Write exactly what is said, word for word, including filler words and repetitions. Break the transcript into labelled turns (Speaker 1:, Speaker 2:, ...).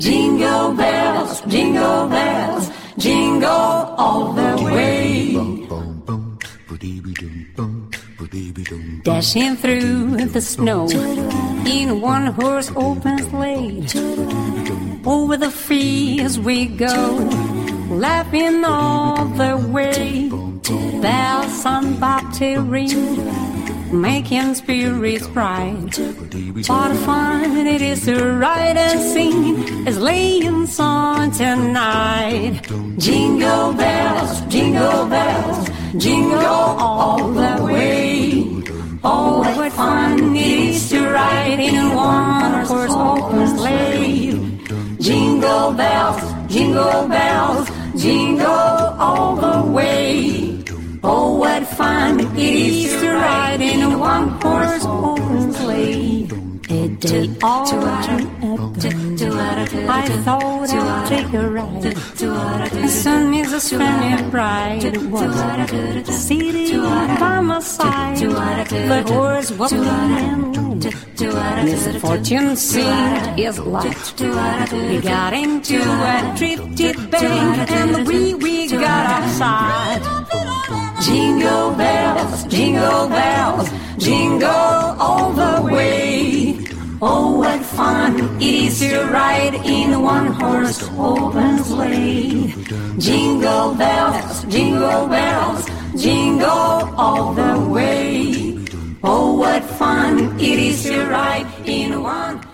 Speaker 1: Jingle bells, jingle bells, jingle all the way. Dashing through the snow in one horse open sleigh. Over the fields we go, laughing all the way. Bells on bobtail ring, making spirits bright. What fun it is to ride and sing a sleighing song tonight. Jingle bells, jingle bells, jingle all the way. Oh, what fun it is to ride in a one-horse open sleigh. Jingle bells, jingle bells, jingle all the way. Oh, what fun it is to ride in a one-horse open sleigh. A day autumn ago, I thought I'd take a ride. The sun is shining bright. Was seated by my side. The horse was blind and misfortune seemed his light. We got into a drifted bank and we we got outside. Jingle bells, jingle bells, jingle all the way. Oh, what fun it is to ride in a one-horse open sleigh. Jingle bells, jingle bells, jingle all the way. Oh, what fun it is to ride in a one